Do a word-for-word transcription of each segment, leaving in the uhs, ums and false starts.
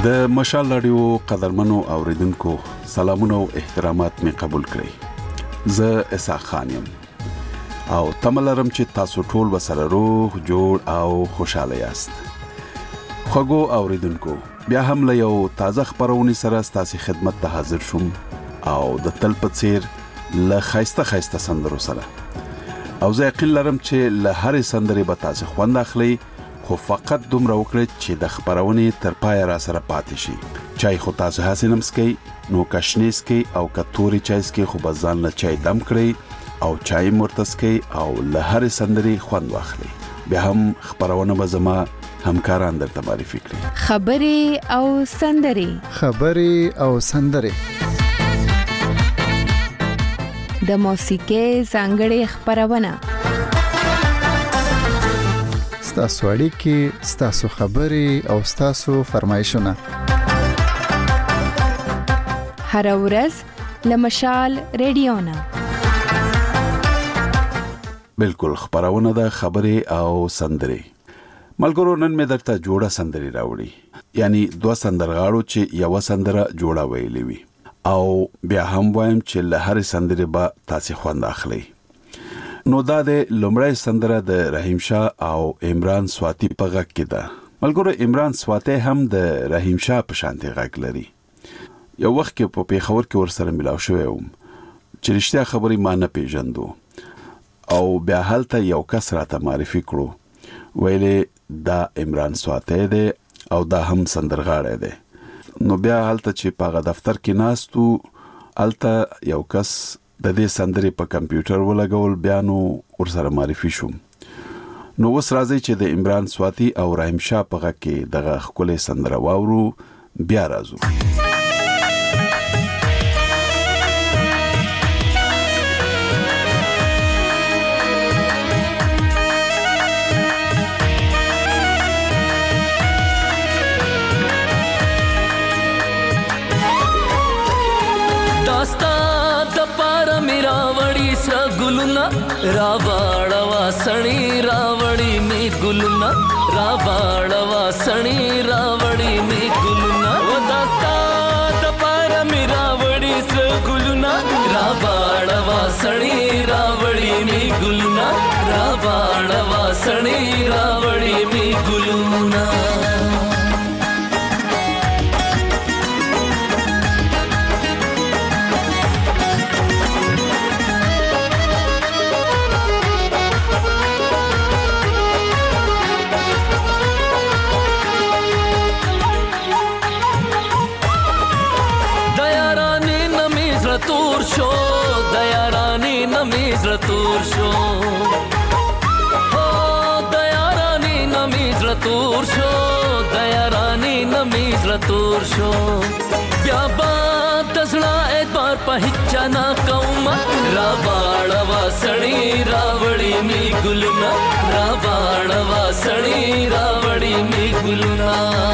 د مشال رادیو قدرمنو اوریدونکو سلامونه او احترامات می قبول کړئ. زه اسحاق خان یم او تملرم چې تاسو ټول وسره روغ جوړ او خوشاله یاست. خوږو اوریدونکو بیا هم له یو تازه خبرونې سره ستاسو خدمت ته حاضر شوم او د تل په څیر له خایسته خایسته سندرو سره. او زه یقین لرم چې له هرې سندرې به تاسو خوند اخلئ، خو فقط دومره وکړئ چې د خبرونې تر پای را سره پاتې شي. چای خو تاسو هڅه نمسکئ، نو کشنیس کې او کتوري چای کې خو بزان له چای دم کړئ او چای مرتسکئ او له هرې سندرې خوند واخلئ. بیا هم خبرونه به زما همکاران درته معرفي کړي. خبرې او سندرې خبرې او سندرې د موسیقۍ ځانګړې خبرونه، ستاسو اړیکې، ستاسو خبرې او ستاسو فرمایشونه هر ورځ له مشال رادیو نه. بالکل خبرونه د خبرې او سندرې. ملګرو نن مې درته جوړه سندرې راوړي، یعنی دوه سندرغاړو چې یو سندره جوړه ویلې وي او بیا هم وایم چې له هرې سندرې به تاسو خوند اخلئ. نو دا د لومړی سندره د رحیم شاه او عمران سواتی په غږ کې ده. ملګرو عمران سواتی هم د رحیم شاه په شانتي غږ لري. یو وخت کې په پیښور کې ورسره ملاو شوی وم چې رښتیا خبرې ما نه پیژندو او بیا هلته یو کس راته معرفي کړو، ویلې دا عمران سواتی دی او دا هم سندرغاړی دی. نو بیا هلته چې په دفتر کې ناستو، هلته یو کس د دې سندرې په کمپیوټر ولګول، بیا نو ورسره معرفي شوم. نو اوس راځي چې د عمران سواتی او رحیم شاه په غږ کې دغه ښکلې سندره واورو. بیا راځو. रावाड़वा सणी रावड़ी में गुलना, रावाड़वा सणी रावड़ी में गुलना, वो दास्ता दपारा में रावड़ी से गुलना, रावाड़वा सणी रावड़ी में गुलना, रावाड़वा सणी रावड़ी में गुलना. तूर शो दया रानी नमीज रतूर शो, हो दया रानी नमीज रतूर शो, दया रानी नमीज रतूर शो. ब्याबा दसड़ा एक बार पहिचा ना कौमा, रावाड़वा सणी रावड़ी में गुलना, रावाड़वा सणी रावड़ी में गुलना.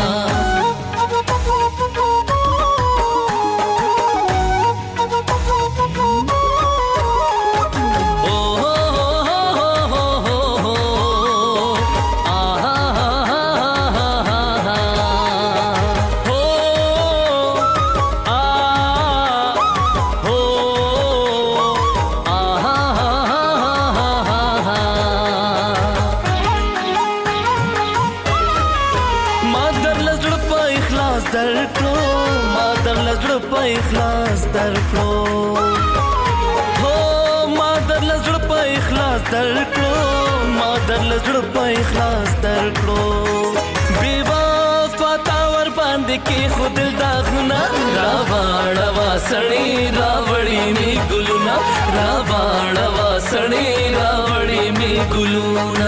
इखलास दरकलो, हो मादर लजड़ पे इखलास दरकलो, मादर लजड़ पे इखलास दरकलो. बेवफा तावर बांध के खुद दागना, रावाड़वा सणी रावड़ी में गुलना, रावाड़वा सणी रावड़ी में गुलना.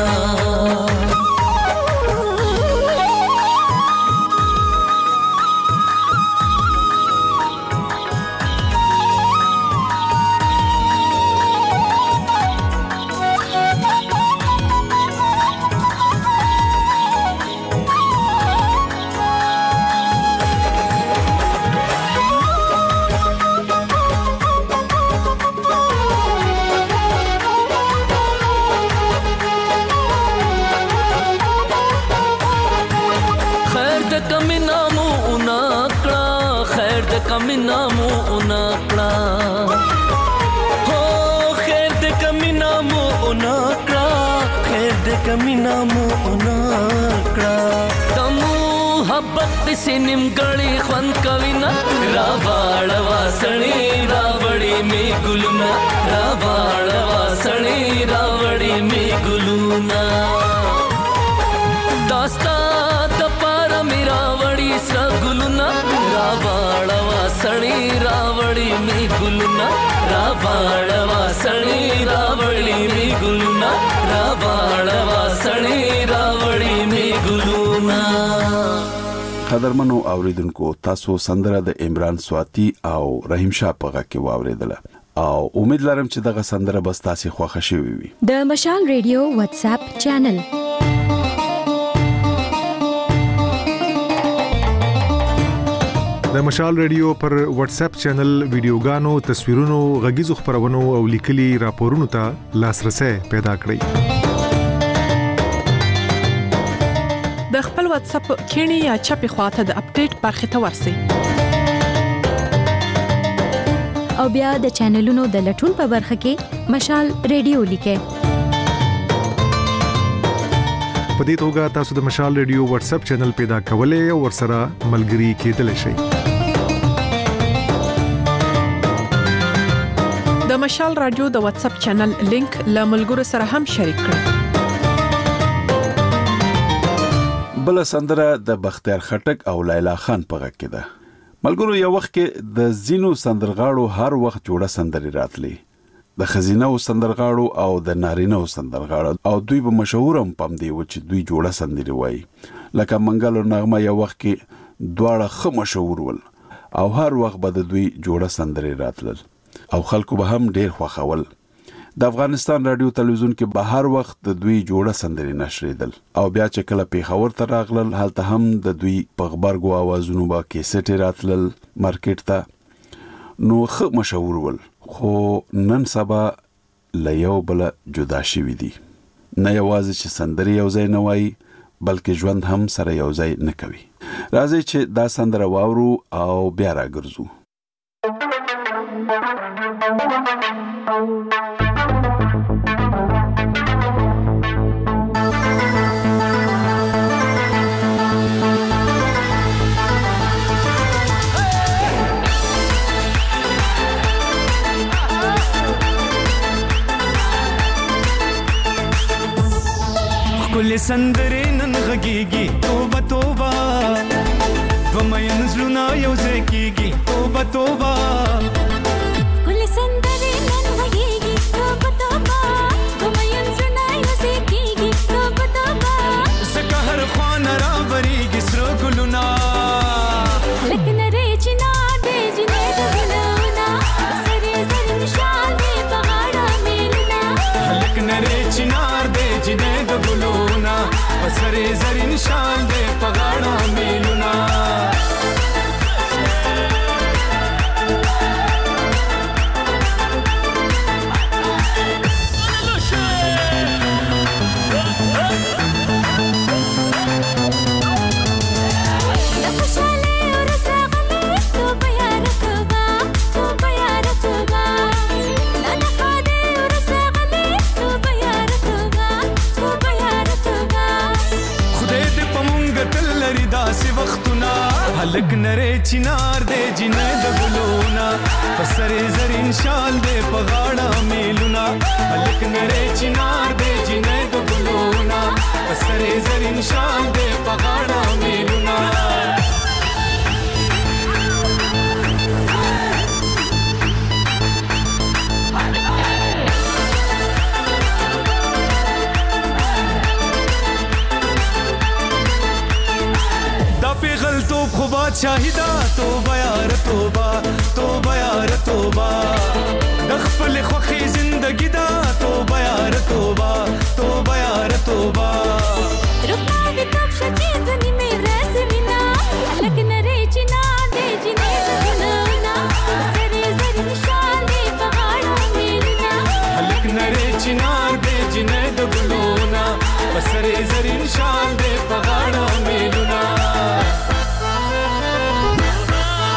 نامو نکړه د محبت سینم غړي خوان کوینا را واړوا سړی راوړې می ګلونا را واړوا سړی راوړې می ګلونا داستا د پار میرا وړي سر ګلونا را واړوا سړی راوړې می ګلونا را واړوا سړی راوړې می ګلونا را واړوا سړی راوړې می ګلونا. قدرمنو اوریدونکو تاسو سندره د عمران سواتی او رحیم شاه په غږ کې واوریدله او امید لرم چې دغه سندره به تاسو خوښه شي وي. د مشال ریډیو واتس اپ چینل د مشال ریډیو پر واتس اپ چینل ویډیوګانو، تصویرونو، غږیزو خبرونو او لیکلي راپورونو ته لاسرسي پیدا کړئ. د خپل واتس اپ کینی یا چپی خواته د اپډیټ برخه ته ورسئ او بیا د چینلونو د لټون په برخه کې مشال ریډیو لیکئ. په دې توګه تاسو د مشال ریډیو واتس اپ چینل پیدا کولای او ورسره ملګري کېدلی شئ. د مشال رادیو د واتس اپ چینل لینک له ملګرو سره هم شریک کړئ. بل سندره د بختیار خټک او لیلا خان په غږ کې ده. ملګرو یو وخت کې د زینو سندرغاړو هر وخت جوړه سندري راتلي، د خزینه او سندرغاړو او د نارینه او سندرغاړو، او دوی به مشهور هم پم دی و چې دوی جوړه سندري وایي. لکه منګل او نغمه یو وخت کې دواړه خو مشهور ول او هر وخت به د دوی جوړه سندري راتلل او خلکو به هم ډیر خوښول. د افغانستان رادیو تلویزیون کې به هر وخت د دوی جوړه سندري نشریدل او بیا چې کله پیښور ته راغلل هلته هم د دوی په خبرګو اوازونو به کیسټ راتلل مارکیټ ته، نو خو مشهور ول. خو نن سبا له یو بل جدا شوي دي، نه یوازې چې سندري یو ځای نه وایي بلکې ژوند هم سره یو ځای نه کوي. راځي چې دا سندره واورو او بیا راګرځو. کل سندره نن غږیږي توبه توبه ومین زلونا یو ځکیږي توبه توبه کل سندره نن غږیږي توبه توبه ومین زلونا یو ځکیږي توبه توبه زکه هر خوان را بریږي سره ګلونا لکه نری چنا دې جنې د ګلونا سره زر نشان دې په غاړه میلنا لکه نری چنار دې جنې د ګلونا سره زر نشان دې په غاړه میلنا لک نره چنار دې جنې د ګلونا پسره زرین شال دې په غاړه میلونا لک نره چنار دې جنې د ګلونا پسره زرین شال دې په غاړه میلونا خو بادشاہیدا توبه یار توبه توبه یار توبه د خپل خوخي زندگی دا توبه یار توبه توبه یار توبه رکا وی کب شچې ځنی مې راز وینا لکه نری چنا دې جنې د ګلونا سره زر نشان دې په غاړه میلنا لکه نری چنا دې جنې د ګلونا سره زر نشان دې په غاړه میلنا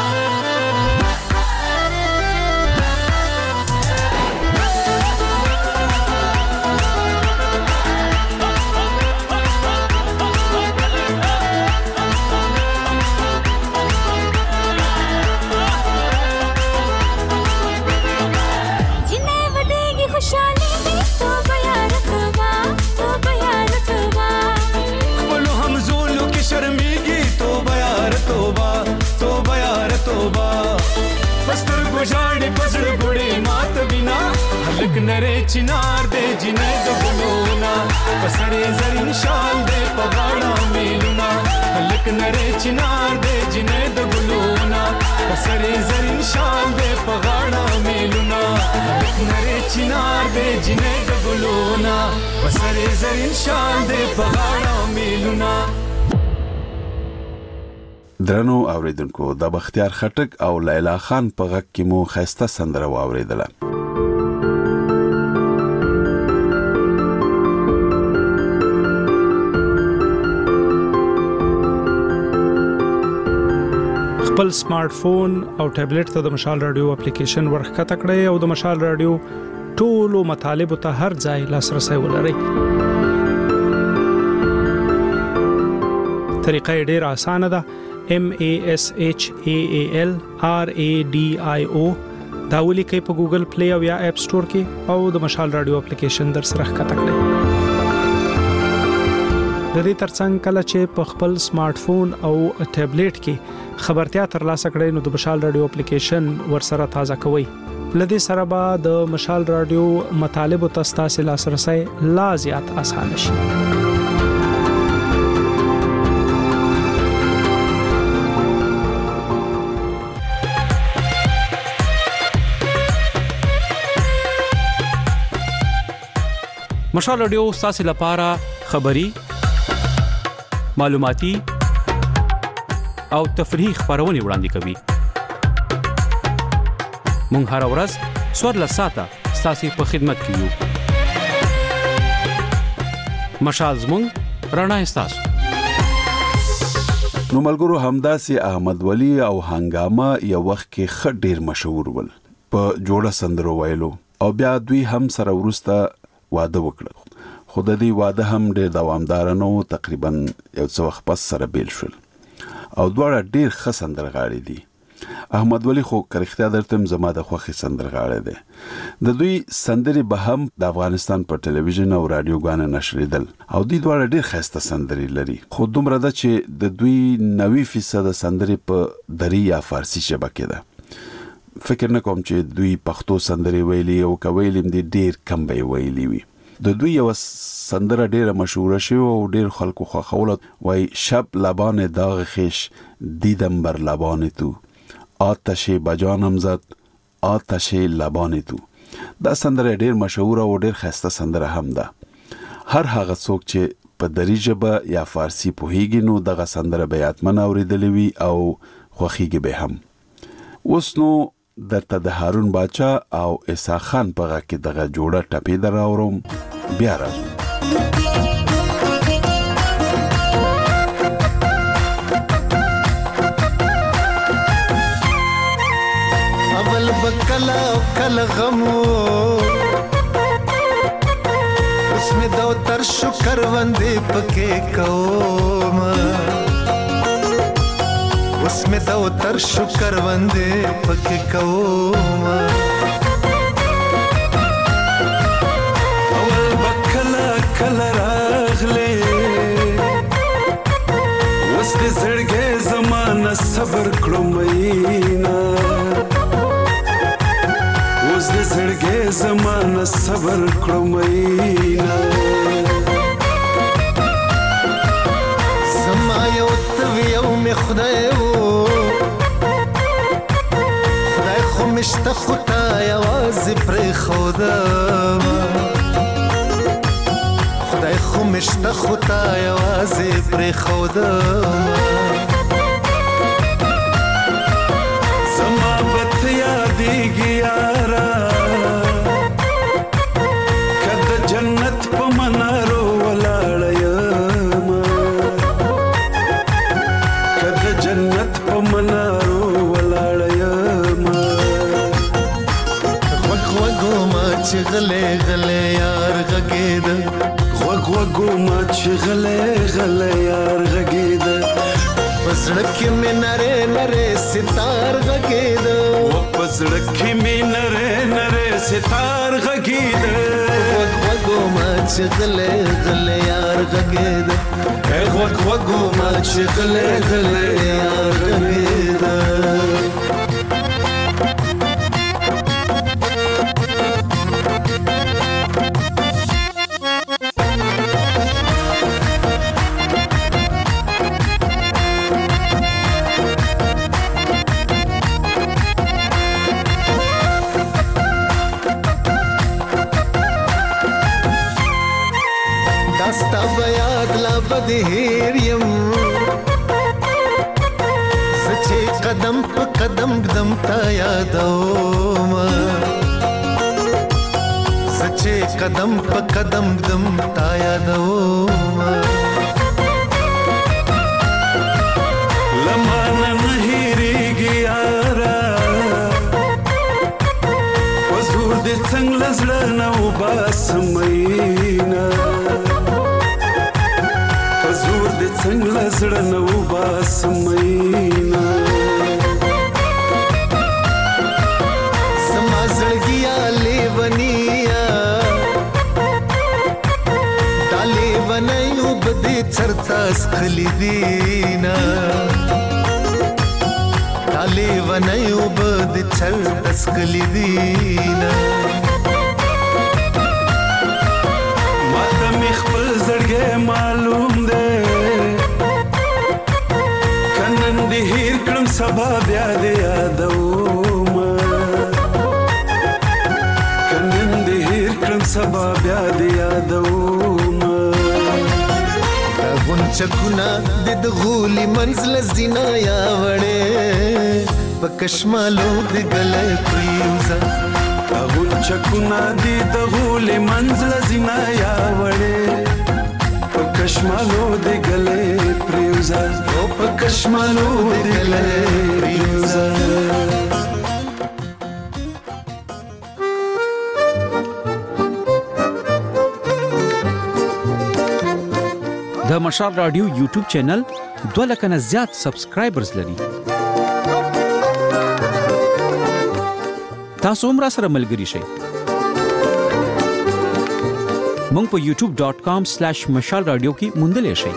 هلک نری چنار دې جنې د ګلونا پسړې زرین شال دې په غاړه میلونا هلک نری چنار دې جنې د ګلونا پسړې زرین شال دې په غاړه میلونا هلک نری چنار دې جنې د ګلونا پسړې زرین شال دې په غاړه میلونا. درنو اوریدونکو د بختیار خټک او لیلا خان په غږ کې مو خسته سندره واوریدله. خپل سمارټ فون او ټابلیټ ته د مشال رادیو اپلیکیشن ورخته کړئ او د مشال رادیو ټولو مطالب ته هر ځای لاسرسي ولرئ. طریقه ډیره اسانه ده. M A S H A A L R A D I O دا ولیکئ په ګوګل پلی او یا اپ سٹور کې او د مشال رادیو اپلیکیشن در سره ښکته کړئ. د دې ترڅنګ کله چې په خپل سمارټ فون او ټابلیټ کې خبرتیا ترلاسه کړئ نو د مشال رادیو اپلیکیشن ورسره تازه کوئ. لدې سره به د مشال رادیو مطالب او تاسو لاسرسي لا زیات اسانه شي. مشال رادیو تاسو لپاره خبري معلوماتي او تفریحي خبرونه وړاندې کوي. مونږ هر ورځ څوارلس ساعته تاسو په خدمت کې یو. مشال زموږ رڼا تاسو. نو ملګرو همداسې احمد ولی او هنګامه یو وخت کې خ ډیر مشهور ول په جوړه سندرو ویلو او بیا دوی هم سره ورسته واده وکړ. خو د دې واده هم ډیر دوامدار نه و، تقریبا یو څو وخت پس سره بیل شول او دواړه ډیر ښه سندرغاړي دي. احمد ولی خو کرختیا درتم زما د خوخي سندرغاړي دي. د دوی سندري به هم د افغانستان په ټلویزیون او رادیو غانه نشریدل او دوی دواړه ډیر خسته سندري لري. خو دومره ده چې د دوی نوي فیصد سندري په دری یا فارسی شبکه ده. فکر نه کوم چې دوی پښتو سندري ویلي او کویلم دي ډیر کم به ویلي وي. د دوی یو سندره ډیره مشهوره شوه او ډیر خلکو خوښول وای شب لبان داغ خیش دیدم بر لبان تو آتش بجانم زد آتش لبان تو. دا سندره ډیر مشهوره او ډیر خسته سندره هم ده. هر هغه څوک چې په دری ژبه یا فارسی پوهیږي نو دغه سندره به یاتمن اوریدلې وي او خوښیږي به هم. اوس نو درته د هارون باچا او عیسی خان په غږ کې دغه جوړه ټپې دراوړم. بیا راځو. اول بکلا کل غمو اس میں دو تر شکر وندے پکے کوم اس میں دو تر شکر وندے پکے کوم اول بکلا کل راغلے اس دے زړګې زمانہ صبر کړو مینا اوس دې زړګې زمانہ صبر کړو مینا زما یو توی یو می خدای وو خدای خو مشته خدای आवाज پر خدا خدای خو مشته خدای आवाज پر خدا زما بت یادېږي یارا کده جنت په منارو ولاړ یم کده جنت په منارو ولاړ یم غوږ غوږو ما چې غلې غلې یار غږېد غوږ غوږو ما چې غلې غلې یار غږېد پسړک می نره نره ستار غږید پسړک می نره نره ستار غږید وګ وګو ما چې غلې غلې یار غږید وګ وګو ما چې غلې غلې یار غږید ستا بیاد لا بدهیر یم سچې قدم په قدم قدم تا یادوم سچې قدم په قدم قدم تا یادوم لمانه مهیریږي یاره وزور دې څنګه لزړه نه وباسم مینا وزور دې څنګه لزړه نه وباسم مینا سما زړګیا لیونیا دا لیونیو بده چرتا سخلی دینا دا لیونیو بده چرتا سخلی دینا ماته می خپل زړګی معلوم دی کنن دې هیر کړم سبا بیا دې یادوم کنن دې هیر کړم سبا بیا دې یادوم دا غونچکونه د دغولي منزل زینا یا وړې پکشمالو د ګلې پریوزا غونچکونه دې دغولي منزل زینا یا وړې پکشمالو دې ګلې پریوزا او پکشمالو دې ګلې پریوزا د مشال رادیو یوټیوب چینل دوه لک نه زیات سبسکرایبرز لري. تاسو هم را سره ملګري شئ. مونږ په یوټیوب ډاٹ کام سلیش مشال رادیو کې موندلې شئ.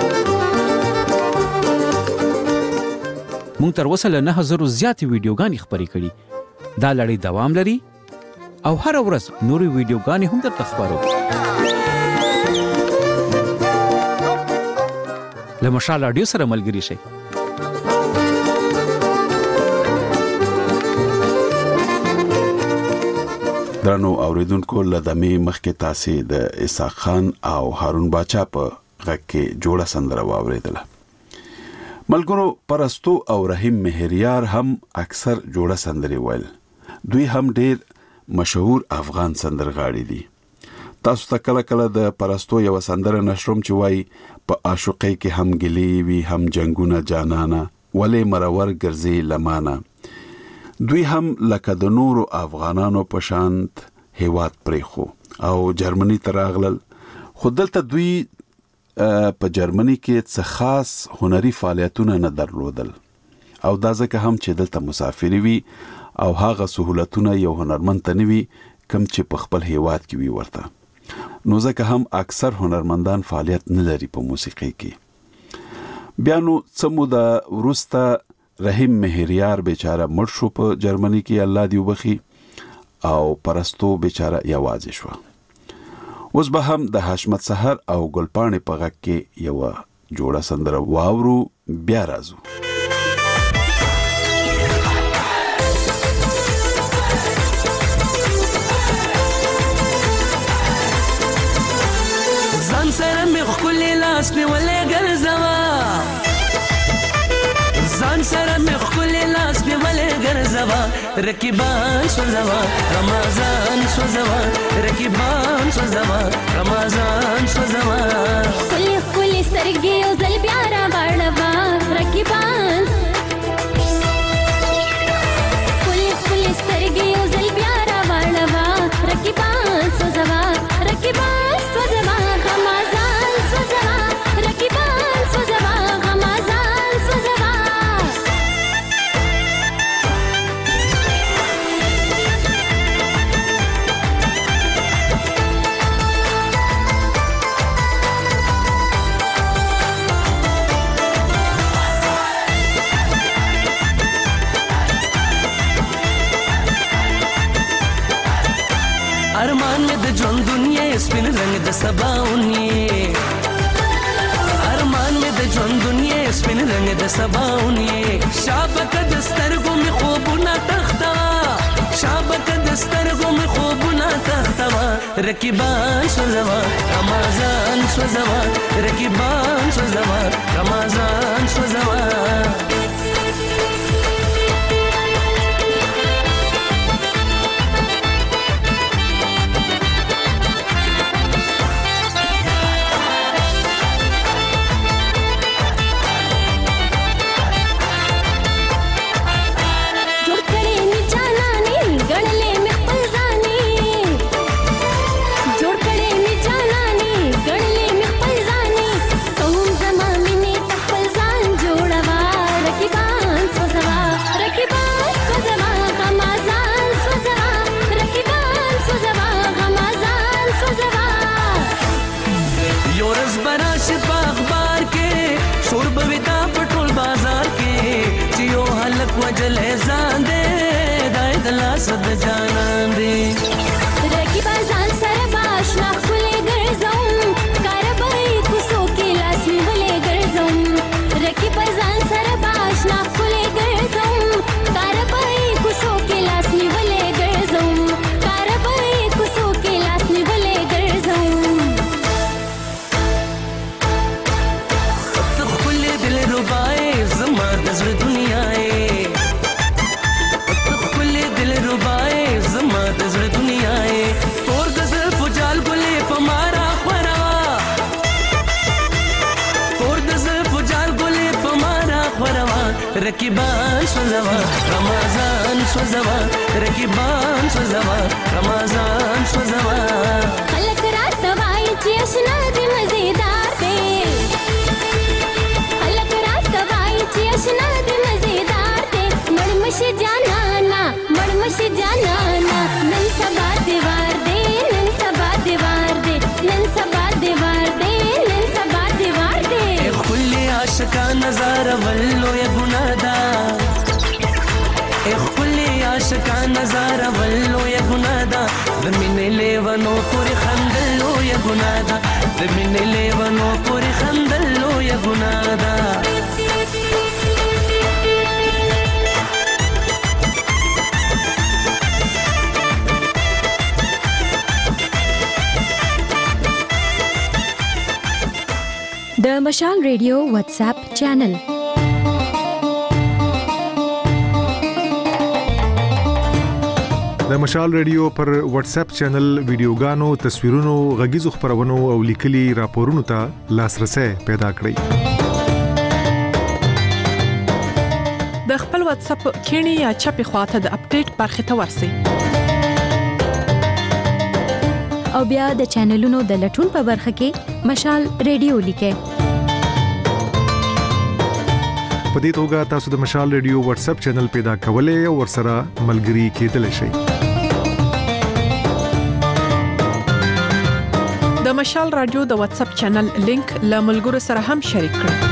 مونږ تر اوسه له نه هزارو زیاتې ویډیوګانې خپرې کړي. دا لړۍ دوام لري او هر ورځ نورې ویډیوګانې هم درته خپرو. له مشال رادیو سره ملګري شئ. درنو اوریدونکو لدمه مخکې تاسو د اسحاق خان او هارون باچا په غږ کې جوړه سندره واوریدله. ملګرو پرستو او رحیم مهریار هم اکثر جوړه سندري ویل. دوی هم ډیر مشهور افغان سندرغاړي دي. تاسو ته کله کله د پرستو یو سندره نشروم چې وای په عاشقۍ کې هم ګلی وی هم جنگونه جانانا ولې مرور ګرځي لمانه. دوی هم لکه د نورو افغانانو په شانت هیواد پریخو او جرمني ته راغلل. خو دلته دوی په جرمني کې څه خاص هنري فعالیتونه نه درلودل او دا ځکه هم چې دلته مسافری وي او هغه سہولتونه یو هنرمند ته نوي کم چې په خپل هیواد کې وي ورته. نو ځکه هم اکثر هنرمندان فعالیت نه لري په موسیقۍ کې. بیا نو څه موده وروسته رحیم مهریار بیچاره مړ شو په جرمني کې، الله دې وبخي، او پرستو بیچاره یوازې شو. اوس به هم د حشمت سحر او ګلپاڼې په غږ کې یو جوړه سندره واورو، بیا راځو. ځان سره مې ښکلې لاس مې ولې ګرځوه، ځان سره مې ښکلې لاس مې ولې ګرځوه، رقیبان سوځوه رمضان سوځوه، رقیبان سوځوه رمضان سوځوه، ښکلې ښکلې سترګې یو ځل بیا راواړوه رقیبان، ښکلې ښکلې سترګې یو ځل بیا راواړوه رقیبان سوځوه، رقیبان سوځوه رمضان سوځوه، رقیبان سوځوه رمضان سوځوه. ارمان مې د ژوند دنیا سپین رنگ د سباونی، ارمان مې د ژوند دنیا سپین رنگ د سباونی، شابک د سترګو مې خوبونه تختوا، شابک د سترګو مې خوبونه تختوا، رقیبان سوزوا رمضان سوزوا رقیبان سوزوا رمضان سوزوا वजल ज़ान दे दाए दला सद जानान दे रकी बाजान सरबाश ना खुले गरज़म कारबाई कुसो के लास में भले गरज़म रकी बाजान सरबाश ना खुले गरज़म कारबाई कुसो के लास में भले गरज़म कारबाई कुसो के लास में भले गरज़म तो खुले दिल रुबाए ज़मा दज़र दुनिया रकीबान सोजवा रमज़ान सोजवा रकीबान सोजवा रमज़ान सोजवा खलक रात तवाई चेशना दे मजेदार दे खलक रात तवाई चेशना दे मजेदार दे मड़मश जाना ना मड़मश जाना ना नन सबा दीवार दे नन सबा दीवार दे नन सबा दीवार दे नन सबा दीवार दे खुले आशिका नज़ारा वल्लो या गुनादा ए खुले आशिका नज़ारा वल्लो या गुनादा दमिने लेवनो पूरी खंदलो या गुनादा दमिने लेवनो पूरी खंदलो या गुनादा د مشال ریډیو واتس اپ چینل د مشال ریډیو پر واتس اپ چینل ویډیوګانو تصویرونو غږیزو خبرونو او لیکلي راپورونو ته لاسرسي پیدا کړئ د خپل واتس اپ کینی یا چپی خواته د اپډیټ برخه ته ورسی او بیا د چینلونو د لټون په برخه کې مشال ریډیو لیکه په دې توګه تاسو د مشال ریډیو واتس اپ چینل پیدا کولای او ورسره ملګري کېدلی شئ د مشال رادیو د واتس اپ چینل لینک له ملګرو سره هم شریک کړئ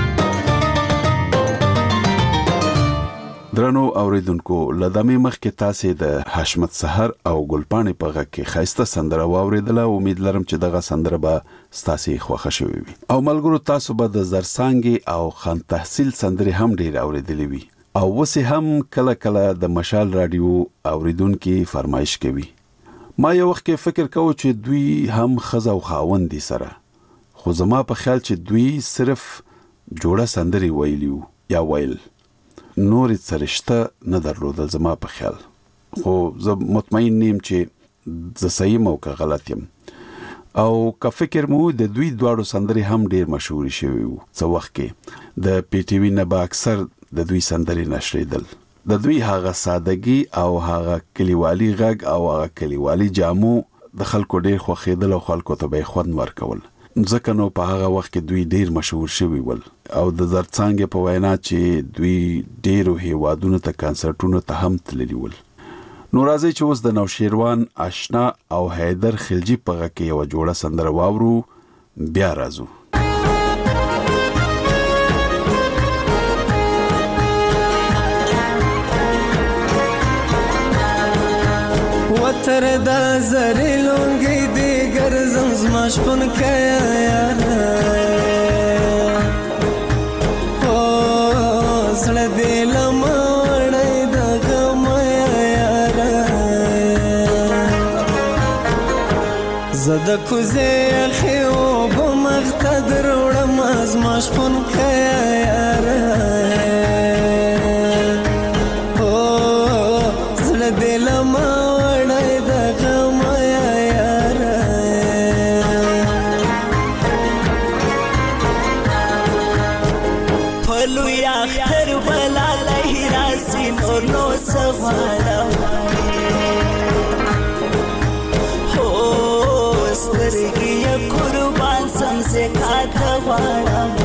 درنو اوریدونکو لدمه مخ کې تاسو د حشمت سحر او ګلپانې په غږ کې خاصه سندره واوریدله امید لرم چې دغه سندره به ستاسو خوښه شوي وي او ملګرو تاسو به د زرسانګي او خان تحصیل سندره هم ډیر اوریدلې وي او وسه هم کله کله د مشال رادیو اوریدونکو فرمایش کوي ما یو وخت کې فکر کوم چې دوی هم خزه او خاوند دي سره خو زما په خیال چې دوی صرف جوړه سندري ویلیو یا ویل نورې سرشته نه درلودل زما په خیال خو زه مطمئن نیم چې زه صحیح مو که غلط یم او که فکر مو د دوی دواړو سندرې هم ډیر مشهور شوي وو څو وخت کې د پی ټی وی نه به اکثر د دوی سندرې نشریدل د دوی هغه سادهګي او هغه کلیوالي غږ او هغه کلیوالي جامو د خلکو ډیر خوښیدل او خلکو ته به خوند ورکول ځکه نو په هغه وخت کې دوی ډیر مشهور شوي ول او د زرڅانګ په وینا چې دوی ډیرو هیوادونو ته کنسرټونو ته هم تللی ول نو راځي چې اوس د نوشیروان آشنا او حیدر خلجی په غږ کې یو جوړه سندره واورو بیا راځو وتر دا زری لونګي دی ګرځم زما شپون کیا یار او سړ دې لمړې د غم یار زده کوزه خیو بمختدر وړم از مشپون کیا یاره او زړه دل ما وړای د غم یاره پلو یا خر بلا لهرا سینو نو سواړه سترګې قربان سم سے کاته واړم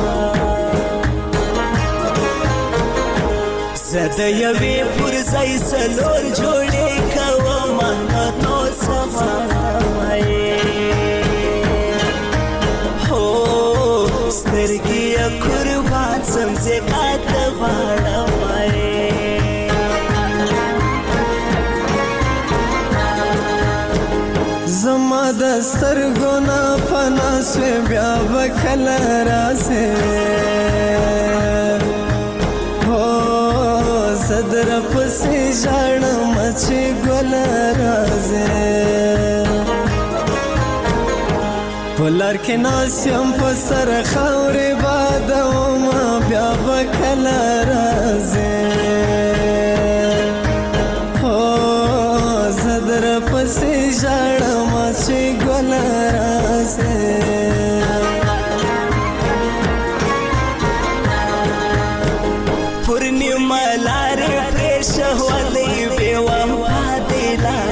زده یوې پر ځای سلور جوړې کوم نو سوای هو سترګې قربان سم سے کاته واړم زما د سترګو نه پنا سوې بیا به کله راسې هو زه در پسې ژاړم چې ګله راځې په لار کې ناست یم په سر خاورې بادومه بیا به کله راځې پسې ژاړم چې ګل راځي پورنیما لارې پرېښولې بې وفا دې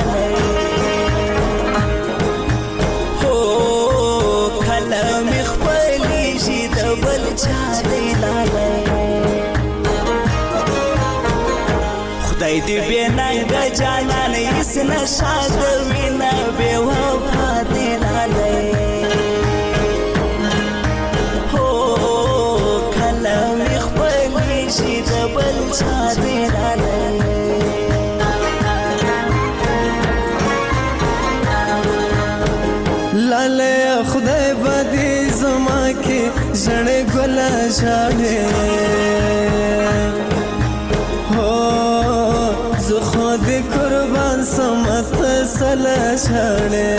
لالۍ هو کله مې خپلېږي د بل چا دې لالۍ خدای دې بې ننګه جانان هېڅ نشه د وینه بې وفا دې لالۍ هو کله مې خپلېږي د بل چا دې لالۍ لالۍ خدای به دې زما کې ژړې ګله ژاړې خود قربان سمت سلا چھاڑے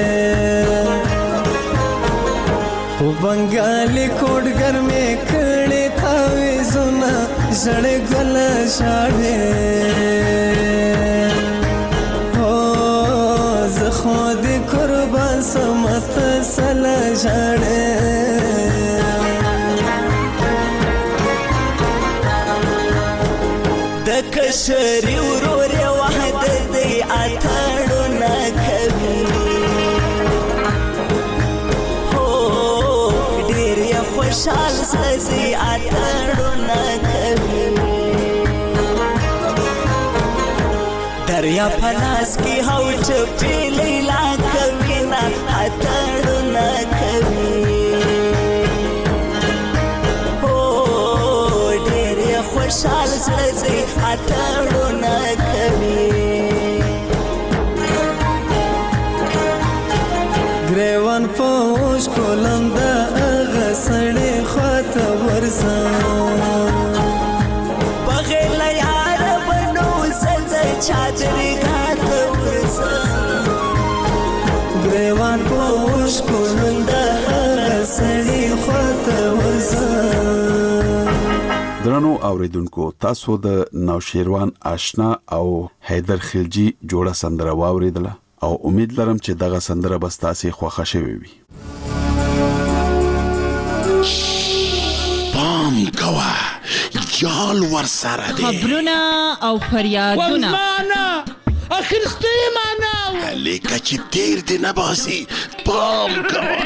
وہ بنگالی کوٹ گر میں کھڑے تھاوی زنا جڑے گلا چھاڑے خود قربان سمت سلا چھاڑے کشری ورور وحدت دی اتاړو نه کوي هو ډېر یې خوشحال سزي اتاړو نه کوي دریا پلاس کې هو چپې لیلا کوي نه اتاړو نه کوي خوشحال سړی اتاړو نه کوي ګریوان په اوښکو لنده هغه سړی خواته ورځم بغیر له یاره به نو زه د چادرګاه ته ورځم ګریوان په اوښکو لنده هغه سړی خواته ورځم درنو اوریدونکو تاسو د نوشیروان آشنا او حیدر خلجی جوړه سندره واوریدله او امید لرم چې دغه سندره به تاسو خوښه شوي وي پام کوه یال ور سره دی خبرونه او فریادونه ورمانه اخرسته معنا لیکه چې تیر دی نه باسي پام کوه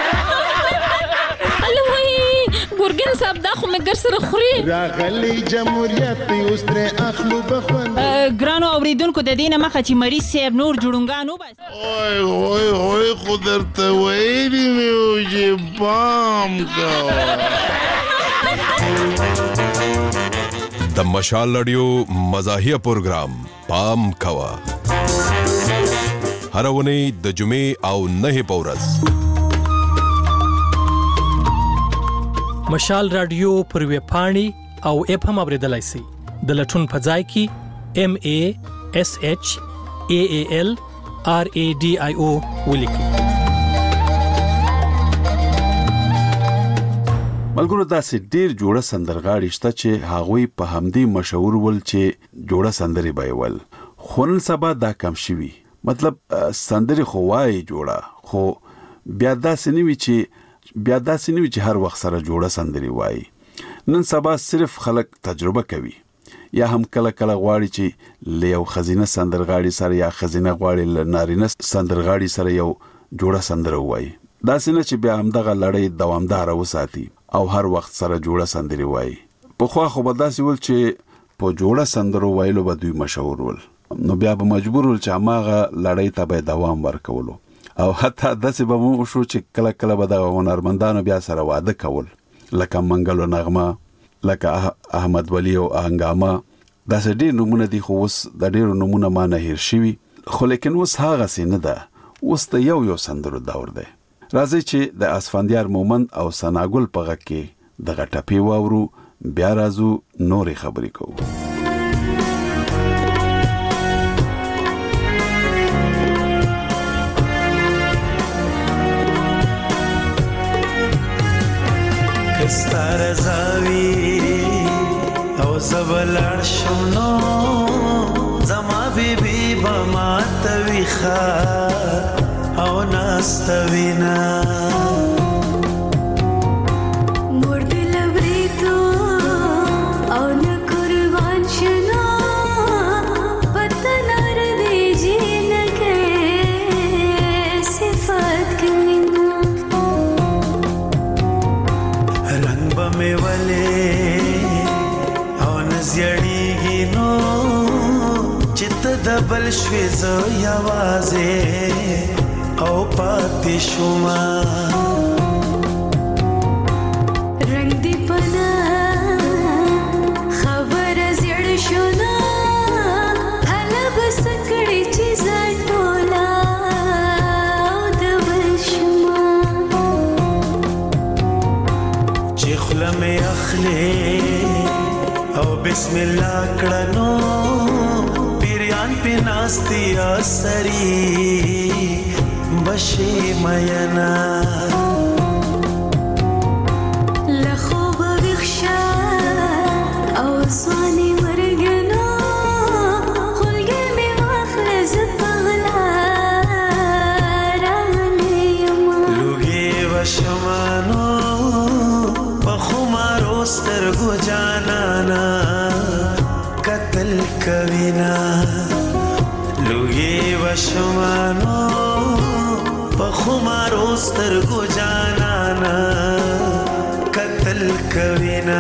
ګورګین صاحب دا خو مې ګر سره خوري راغلی جمهوریت اوس ترې اخلو بخوند ګرانو اوریدونکو د دې نه مخه چې مریض صاحب نور جوړونګان وباسي اوی اوی اوی خو درته ویلي مې وو چې پام کوه د مشال رادیو مزاحیه پروګرام پام کوه هر ونی د جمعې او نه پورز مشال رادیو پر وی پاڼې او اپ هم اوریدلای شئ د لټون په ځای کې ام ا اس اچ ا ا ال ار ا ډي اي او ولیکئ ملګرو داسې ډیر جوړه سندرغاړي شته چې هغوی په همدې مشهور ول چې جوړه سندري بایول، خو نن سبا دا کم شوي. مطلب سندري خو وایي جوړه، خو بیا داسې نه وي چې بیا داسې نه وي چې هر وخت سره جوړه سندري وایي. نن سبا صرف خلک تجربه کوي، یا هم کله کله غواړي چې له یو خزینه سندرغاړي سره یا خزینه غواړي له نارینه سندرغاړي سره یو جوړه سندره وایي. داسې نه چې بیا همدغه لړۍ دوامداره وساتي او هر وخت سره جوړه سندري وایي. پخوا خو به داسې ول چې په جوړه سندرو وایلو به دوی مشهور ول، نو بیا به مجبور ول چې هماغه لړۍ ته به دوام ورکولو، او حتی داسې به مو وشو چې کله کله به دغه هنرمندانو بیا سره واده کول، لکه منګل و نغمه، لکه احمد ولی او هنګامه. داسې ډېر نومونه دي، خو اوس د ډېرو نومونه ما نه هیر شوي. خو لیکن اوس هغسې نه ده، اوس د یو یو سندرو دور دی. راځئ چې د اسفندیار مومند او ثناګل په غږ کې دغه ټپې واورو، بیا راځو نورې خبرې کوو. کستا رضاوی او زبلار شمنو زما بیبی بما تویخا او ناستوینا مرد لبریتو او نکروان شنا پتنار دی جینکے صفات کمینا رنگ بمی ولی او نزیڑی گینو چت دبل شویزو یوازے او پاتی شما رنگ دی پنا خبر زیڑ شنا حلب سکڑی چیزا ٹولا او دبل شما چی خلم اخلی او بسم اللہ کڑنو پیریان پی ناستی آسری بشی مینا لخوب بخشا او سوانی مرگنا خلگی می واخلز پغلا رامنی یما لوگی و شمانو بخمارو سترگو جانانا قتل کوینا لوگی و شمانو پخمارو سترگو جانانا قتل کوینا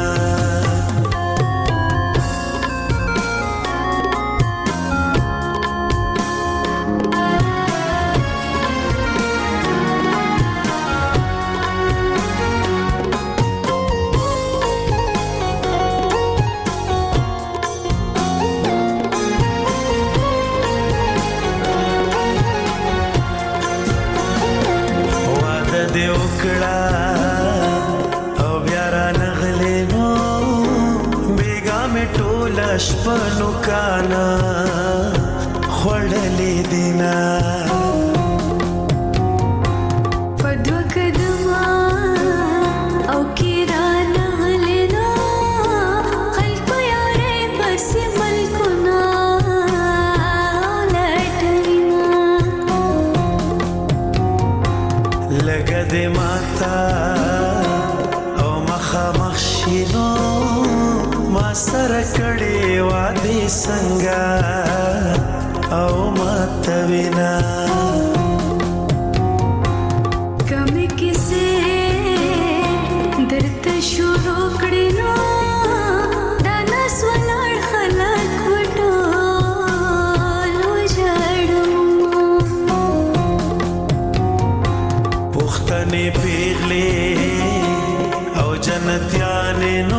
شپنو کانا خوڑلی دینا پدو کدما او کیران غلینا خلق یارے بس ملکنا لٹینا لگا دے ماتا او مخا مخشینو ما سره کړي وادي څنګه او ماتوینا کمی کیسه درته شروع کړي نو دا نس ولړ خلک وټو لو جړو پختنې پیغلې او جنتیانې نو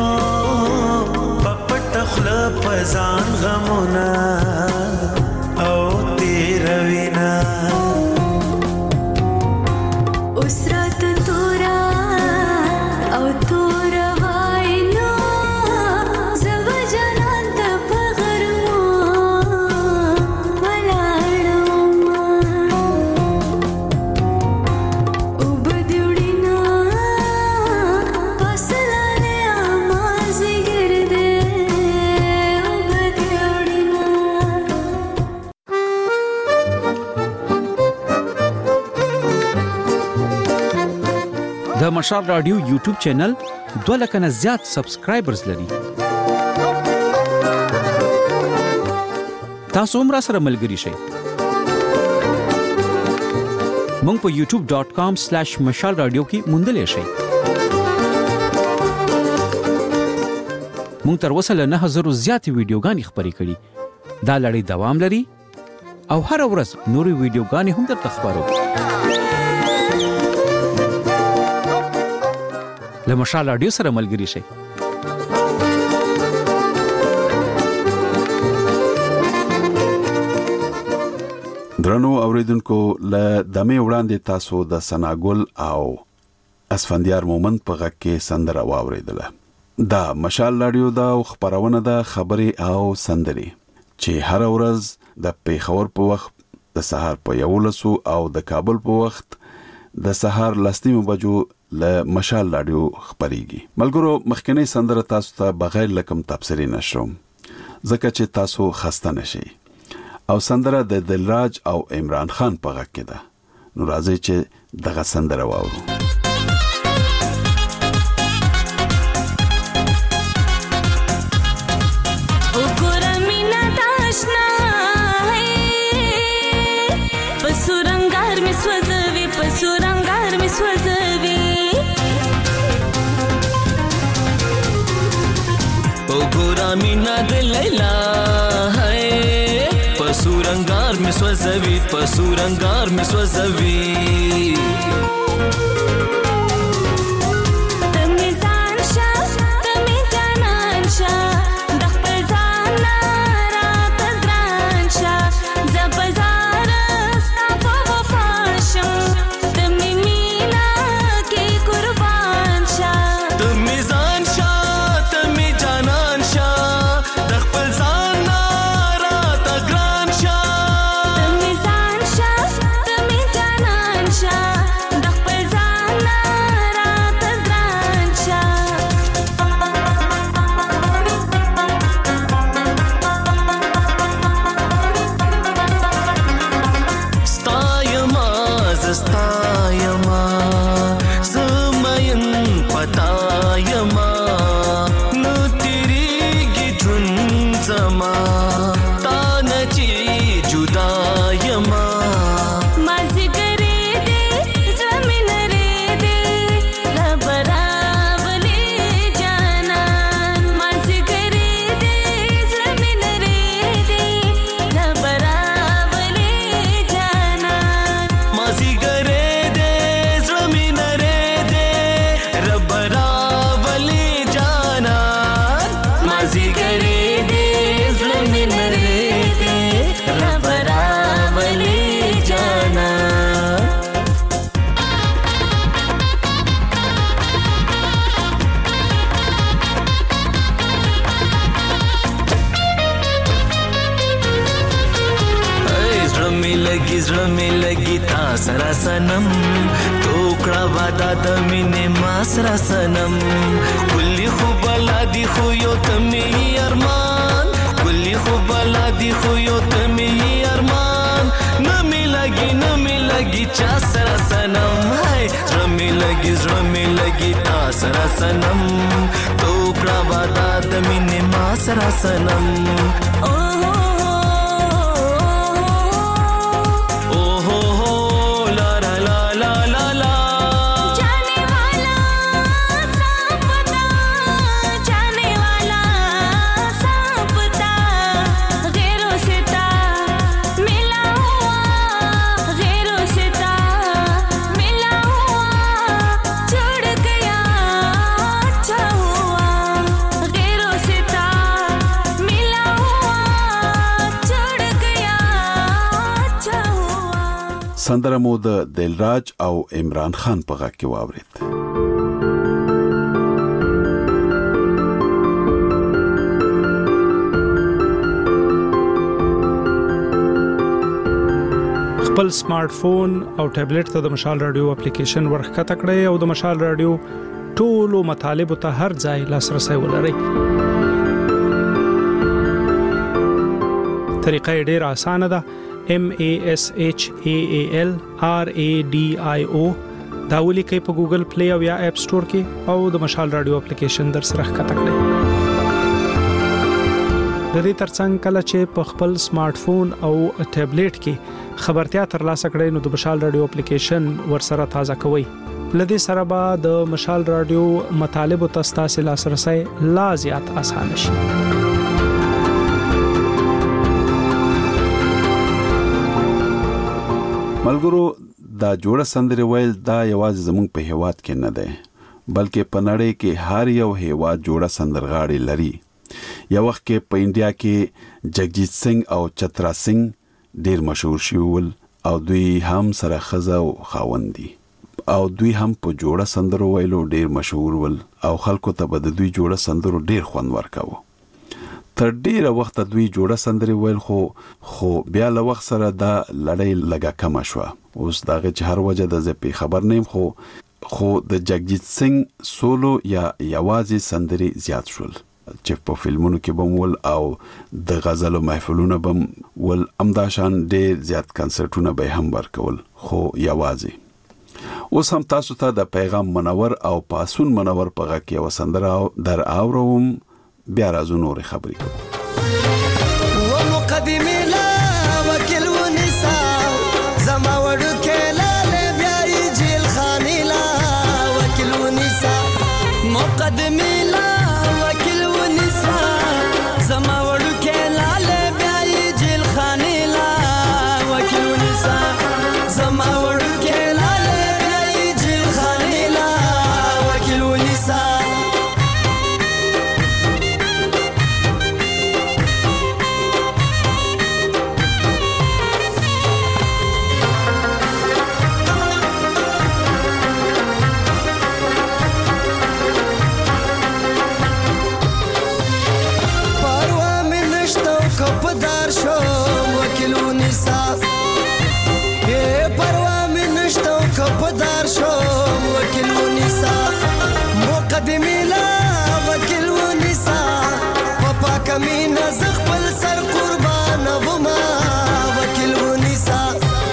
پزان غمونا او تیروینا اسرات تورا او تورا وائنو زو جنان تا پغرمو ولاړو او بدوړینا د مشال رادیو یوټیوب چینل دوه لک نه زیات سبسکرایبرز لري. تاسو هم راسره ملګري شئ. مونږ په یوټیوب ډاٹ کام سلیش مشال رادیو کې موندلای شئ. مونږ تر اوسه له نه هزار زیاتې ویډیوګانې خپرې کړي. دا لړۍ دوام لري او هر ورځ نورې ویډیوګانې هم درته خپرو. له مشال رادیو سره ملګري شئ. درنو اوریدونکو له دمه وړاندې تاسو د سناګل او اسفندیار مومند په غږ کې سندره واوریدله. دا مشال رادیو دا خبرونه د خبري او سندري چې هر ورځ د پیښور په وخت د سهار په یولسو او د کابل په وخت د سهار لسنیمو بجو له مشال رادیو خبريږي. ملګرو مخکنی سندره تاسو ته بغیر لکم تبصری نشوم ځکه چې تاسو خسته نشئ. او سندره د دلراج او عمران خان په غږ کې ده. نو راځي چې دغه سندره واورو. مینا د لیلا ہے پسورنگار میں سوزوی پسورنگار میں سوزوی تمی زان شا تمی جانان شا دخپل زان نارا تدران شا زبزار استافا وفاشم تمی مینا کی قربان شا تمی زان شا تمی جانان شا دخپل زان نارا تگران شا تمی زان شا تمی جانان شا دخپل زان نارا تگران شا ستایما زستایما زمین پتایما نو تیریگی جن زما تانچی جدایما مازی گری دی زمین ری دی لبراولی جانان مازی گری دی زمین ری دی لبراولی جانان مازی گری دی زمین ری دی ربراولی جانان مازی گری دی زمین ری دی ربراولی جانان زړه می لګي زړه می لګي تا سره سنم توکړه وادا د مینې ما سره سنم کلی خو بلا دی خو یو تمي ارمان کلی خو بلا دی خو یو تمي ارمان نه می لګي نه می لګي چا سره سنم هاي زړه می لګي زړه می لګي تا سره سنم توکړه وادا د مینې ما سره سنم سندره مو د دلراج او عمران خان په غږ کې واورید. خپل سمارټ فون او ټابلیټ ته د مشال رادیو اپلیکیشن ورخکته کړئ او د مشال رادیو ټولو مطالبه ته هر ځای لاسرسي ولرئ. طریقه ډیره اسانه ده. M A S H A A L R A D I O دا ولیکئ په ګوګل پلی او یا اپ سٹور کې او د مشال رادیو اپلیکیشن در سره ښکته کړئ. د دې ترڅنګ کله چې په خپل سمارټ فون او ټابلیټ کې خبرتیا ترلاسه کړئ نو د مشال رادیو اپلیکیشن ورسره تازه کوئ. لدې سره به د مشال رادیو مطالب او تاسو لاسرسي لا زیات آسان شي. ملګرو دا جوړه سندري ویل دا یوازې زموږ په هیواد کې نه ده بلکې په نړۍ کې هر یو هیواد جوړه سندرغاړي لري. یو وخت کې په انډیا کې جگجیت سنگ او چترا سنگ ډیر مشهور شول او دوی هم سره خزه او خاوندي او دوی هم په جوړه سندرو ویلو ډیر مشهور ول او خلکو ته به د دوی جوړه سندرو ډیر خوند ورکاوه. تر ډیره وخت دوی جوړه سندري ویل خو خو بیا له وخت سره دا لړۍ لګه کم شوه. اوس داغه چې هر وجه د زپی خبر نیم خو خو د جگجیت سنگ سولو یا یوازې سندري زیات شول چې په فلمونو کې بم ول او د غزل محفلونو بم ول امداشان ډیر زیات کنسرټونه به هم ورکول خو یوازې. اوس هم تاسو ته د پیغام منور او پاسون منور په غږ کې وسندره در اوروم بیا راځو نور خبرې کوو. ومقدمي لا وكل ونساء زما وړو کې لاله بیا یې جیل خاني لا وكل ونساء مقدمي لا وكل ونساء زما وړو کې لاله بیا یې جیل خاني لا وكل ونساء زما وړو کې لاله بیا یې جیل خاني لا وكل ونساء کپدار شوم وکیل ونساء اے پروا مې نشته کپدار شوم وکیل ونساء مقدمي لا وکیل ونساء پپا کمی نزخ بل سر قربان وما وکیل ونساء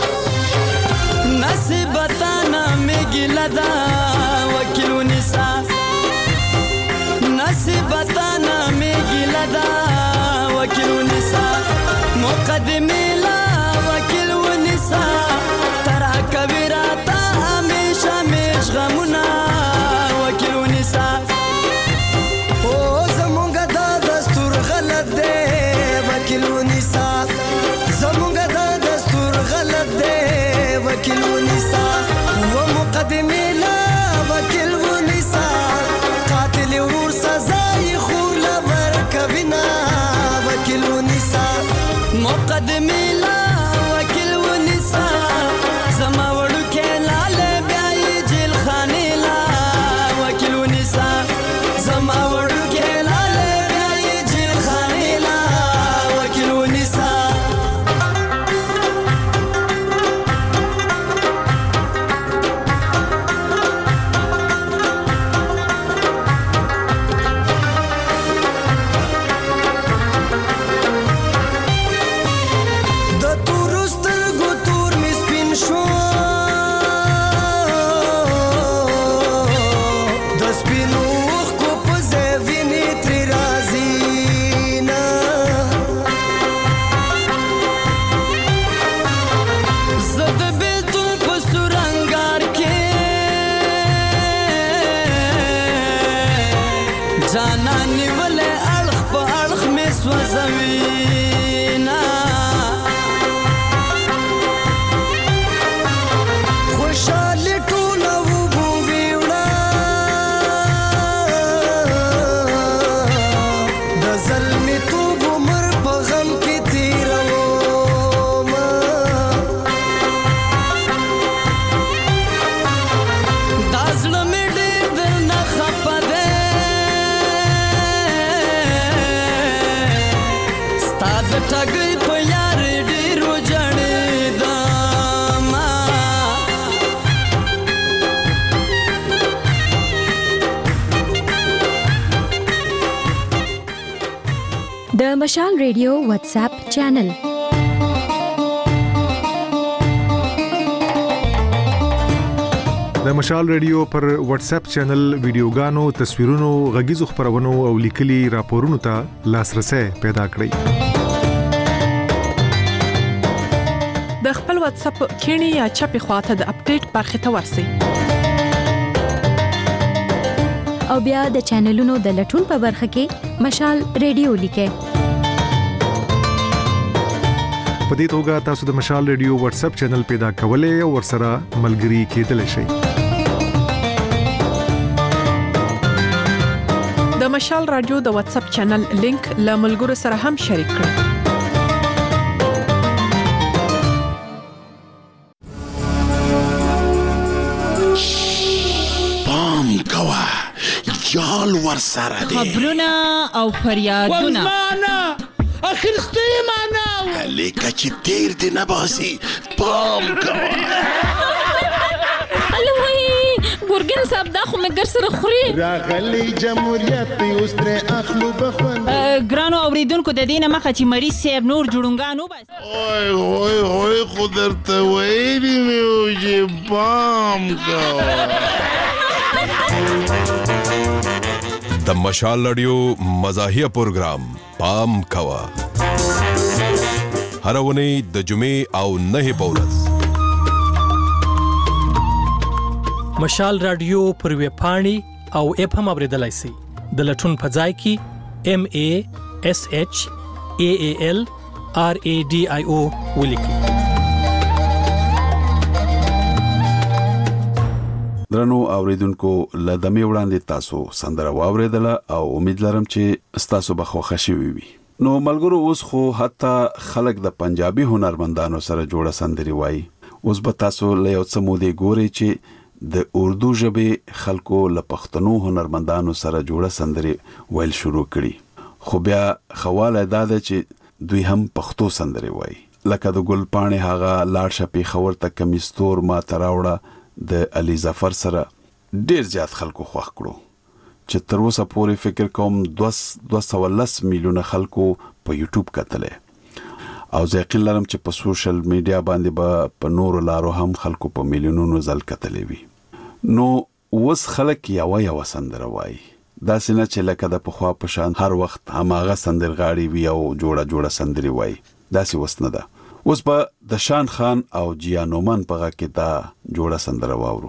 نصیبتانا میگی لدا وکیل ونساء نصیبتانا میگی لدا وکیل ونساء مقدمي لا وکیل ونساء ترا کبیراتا همیشه میش غمونا وکیل ونساء او زمونږ دا دستور غلط دی وکیل ونساء زمونږ دا دستور غلط دی وکیل ونساء ومقدمي لا وکیل ونساء قاتل ور سزا یې خور لبر کوینا وکیل ونساء مقدمي لا وکیل ونساء زما وړو کې لاله بیا یې جیل خاني لا وکیل ونساء زما وړو کې لاله بیا یې جیل خاني لا وکیل ونساء د مشال ریډیو واتس اپ چینل د مشال ریډیو پر واتس اپ چینل ویډیوګانو تصویرونو غږیزو خبرونو او لیکلي راپورونو ته لاسرسي پیدا کړئ د خپل واتس اپ کینی یا چپی خواته د اپډیټ برخه ته ورسی او بیا د چینلونو د لټون په برخه کې مشال ریډیو لیکه په دې توګه تاسو د مشال ریډیو واتس اپ چینل پیدا کولای او ورسره ملګري کېدلی شئ د مشال رادیو د واتس اپ چینل لینک له ملګرو سره هم شریک کړئ پام کوه یال ورسره دی خبرونه او فریادونه ورمانه اخر ستیمانه لیکه چې تیر دی نباسي پام کوه الوی ګورګین صاحب دا خو مګر سره خوري راغلی جمهوریت اوس تر اخلو بخون ګرانو اوریدونکو د دینه مخه چې مریض صاحب نور جوړونګانو بس اوه اوه اوه قدرت ویلی میو چې پام کوه د مشال رادیو مزاحیه پروگرام پام کوا هر ونی د جمعې او نه پورز مشال رادیو پر وی پاڼې او اپ هم اوریدلای شئ د لټون په ځای کې ام ا اس اچ ا ا ال ار ا ډي آی او ولیکئ درنو اوریدونکو لدمه وړاندې تاسو سندره واوریدله او امید لرم چې تاسو به خوښ شئ وي نو ملګرو اوس خو حتی خلک د پنجابي هنرمندانو سره جوړه سندري وایي اوس به تاسو له یو څه مودې ګورئ چې د اردو ژبې خلکو له پښتنو هنرمندانو سره جوړه سندري ویل شروع کړي خو بیا خواله دا ده چې دوی هم پښتو سندري وایي لکه د ګل پاڼې هغه لاړ شپې خور ته کمیستور ما تراوړه د علي ظفر سره ډیر زیات خلکو خوښ کړو چې تر اوسه پورې فکر کوم دوه سوه لس میلیونه خلکو په یوټیوب کتلې او زه یقین لرم چې په سوشل میډیا باندې به په نورو لارو هم خلکو په میلیونونو ځل کتلې وي نو اوس خلک یو یو سندره وایي دا سینه چې لکه د پخوا په شان هر وخت هماغه سندرغاړي وي او جوړه جوړه سندري وایي دا سی وسنه ده اوس به د شان خان او جیانومن په غږ کې دا جوړه سندره واورو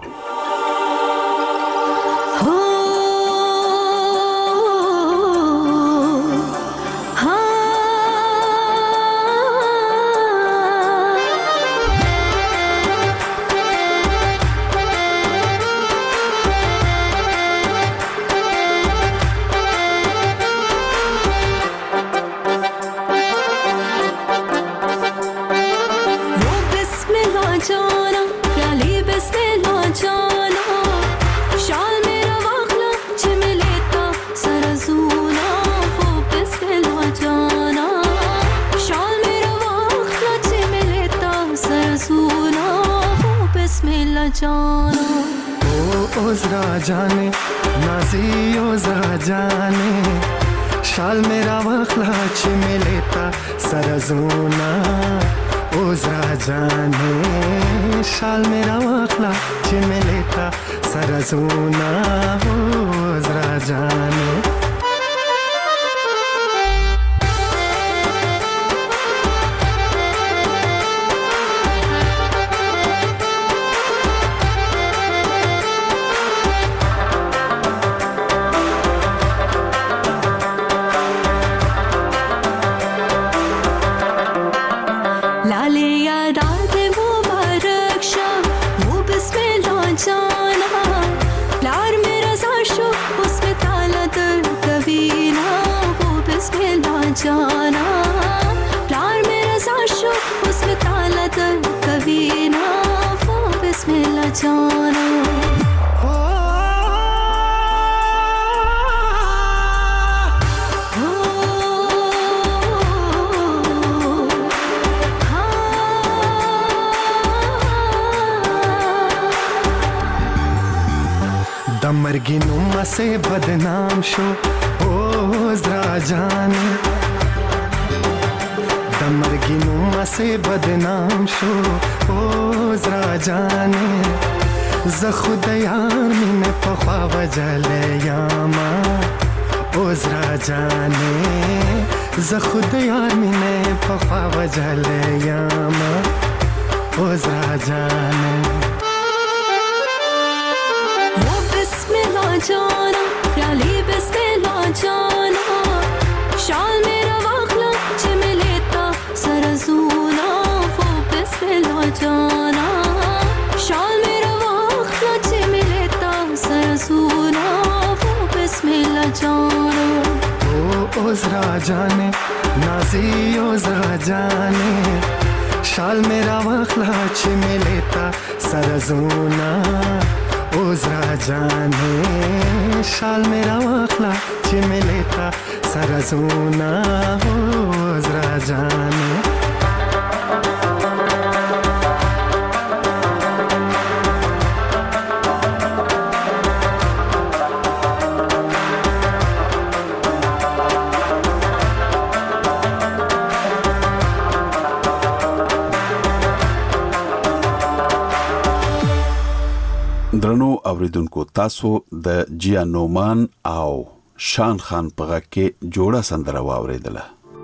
जाने नाजियो जरा जाने शाल मेरा वखला चिमेलेता सरजूना ओ जरा जाने शाल मेरा वखला चिमेलेता सरजूना ओ जरा जाने जाना प्यार मेरा साशो उसमें ताला दर कभी ना वो बिस्मिल्लाह जाना दमरगी नुमा से बदनाम शो ओ जरा जाने दमरगी नुमा से बदनाम शो ओ जरा जाने زه خود یار مینه په خوا وجلې یاما اوس را جانې زه خود یار مینه په خوا وجلې یاما اوس را جانې वो बिस्मिल्लाह जाना प्याली बिस्मिल्लाह जाना शाल मेरा वाखला चिमे लेता सरसूना वो बिस्मिल्लाह जाना शाल मेरा वाखला चिमे लेता सरसूना वो बिस्मिल्लाह जाना ओ ओज़रा जाने नाज़ी ओज़रा जाने शाल मेरा वाखला चिमे लेता सरसूना ओज़रा जाने शाल मेरा वाखला चिमे लेता सरसूना ओज़रा जाने درنو اوریدونکو تاسو د جیا نومان او شان خان په غږ کې جوړه سندره واوریدله.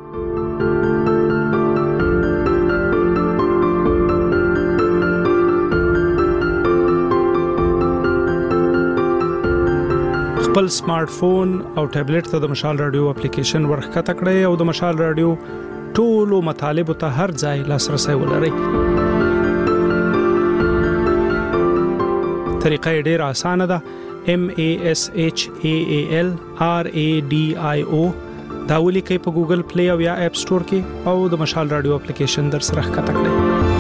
خپل سمارټ فون او ټابلیټ ته د مشال رادیو اپلیکیشن ورخکته کړئ او د مشال رادیو ټولو مطالبه ته هر ځای لاسرسي ولرئ. طریقه ډیره اسانه ده. M A S H A A L R A D I O دا ولیکئ په ګوګل پلی او یا اپ سٹور کې او د مشال رادیو اپلیکیشن در سره ښکته کړئ.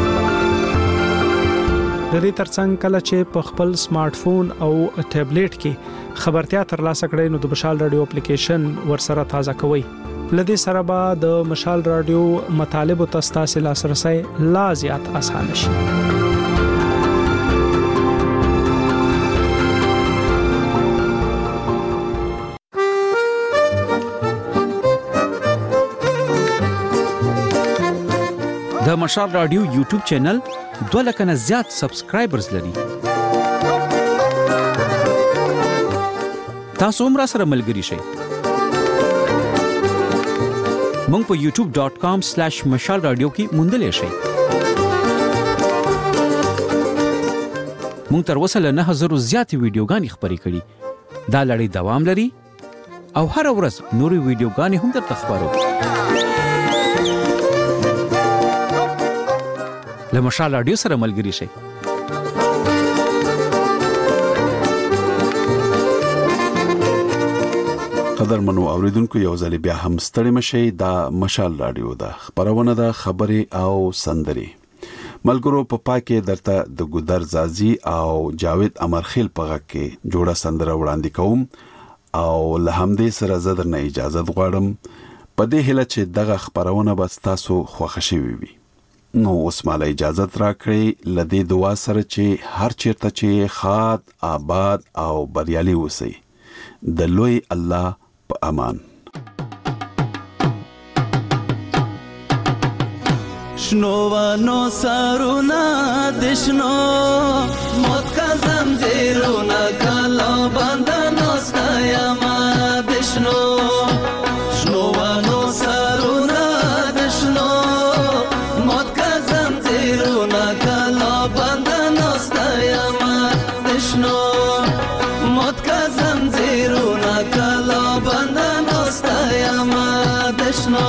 د دې ترڅنګ کله چې په خپل سمارټ فون او ټابلیټ کې خبرتیا ترلاسه کړئ نو د مشال رادیو اپلیکیشن ورسره تازه کوئ. لدې سره به د مشال رادیو مطالبه تاسو لاسرسي لا زیات اسانه شي. د مشال رادیو یوټیوب چینل دوه لک نه زیات سبسکرایبرز لري. تاسو هم را سره ملګري شئ. مونږ په یوټیوب ډاٹ کام سلیش مشال رادیو کې موندلې شئ. مونږ تر اوسه له نه هزار زیات ویډیوګانې خپرې کړې. دا لړۍ دوام لري او هر ورځ نورې ویډیوګانې هم درته خپرو. له مشال رادیو سره ملګري شئ. قدرمنو اوریدونکو یو ځل بیا هم ستړي مشئ. دا مشال رادیو ده، خبرونه ده، خبري او سندري. ملګرو په پاکه درته د ګودر زازي او جاوید امرخیل په غږ کې جوړه سندره وړاندې کوم او له همدې سره زه درنه اجازه غواړم په دې هیله چې دغه خبرونه به تاسو خوښ شي وي. نو اوس مال اجازه راکړئ لدې دعا سره چې هر چیرته چې خاد آباد او بریالي اوسئ. د لوی الله په امان. شنو وانو سارونا دشنو موت کا زنجیرونا کالا بندنو ستایما دشنو شنو وانو سارونا دشنو موت کا زنجیرونا کالا بندنو ستایما دشنو موت کا زنجیرونا کالا بندنو ستایما دشنو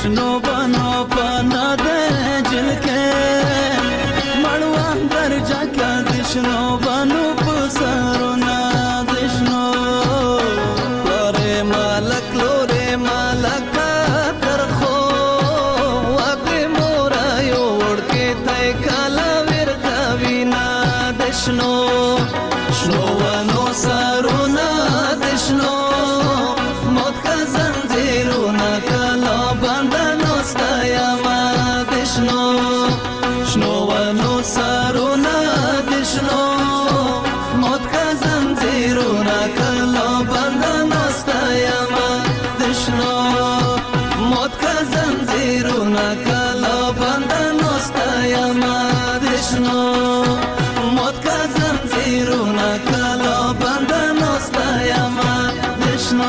دشنو بانو پانا دے جل کے مڑوان درجہ کا دشنو بانو پسارونا دشنو لورے مالک لورے مالک کرخو واقع مورا یوڑ کے تائے کالا ورگا وینا دشنو شنو وانو سارونا دشنو موت کا زنجیرونا کالا باندانو ستایا ما دشنو شنو وانو سارونا دشنو موت کا زنجیرونا کالا باندانو ستایا ما دشنو موت کا زنجیرونا کالا باندانو ستایا ما دشنو موت کا زنجیرونا کالا باندانو ستایا ما دشنو.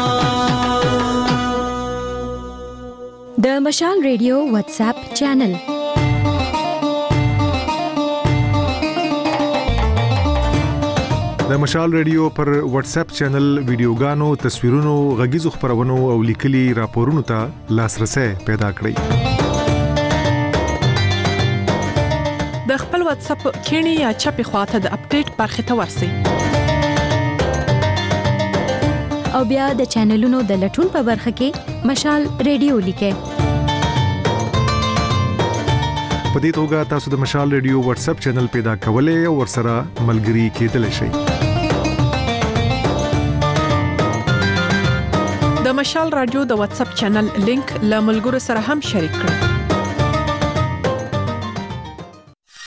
د مشال ریډیو واتس اپ چینل د مشال ریډیو پر واتس اپ چینل ویډیوګانو تصویرونو غږیزو خبرونو او لیکلي راپورونو ته لاسرسي پیدا کړئ. د خپل واتس اپ کینی یا چپی خواته د اپډیټ برخه ته ورسی او بیا د چینلونو د لټون په برخه کې مشال ریډیو لیکه. په دې توګه تاسو د مشال ریډیو واتس اپ چینل پیدا کولای او ورسره ملګري کېدلی شئ. د مشال رادیو د واتس اپ چینل لینک له ملګرو سره هم شریک کړئ.